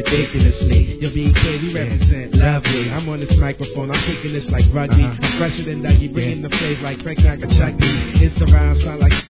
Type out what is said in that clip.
ridiculously. You're being clear, we represent lovely. I'm on this microphone, I'm kicking this like rugby. I'm fresher than Dougie, bringing the flavor like Frank Nakachaki. It's the rhyme, sound like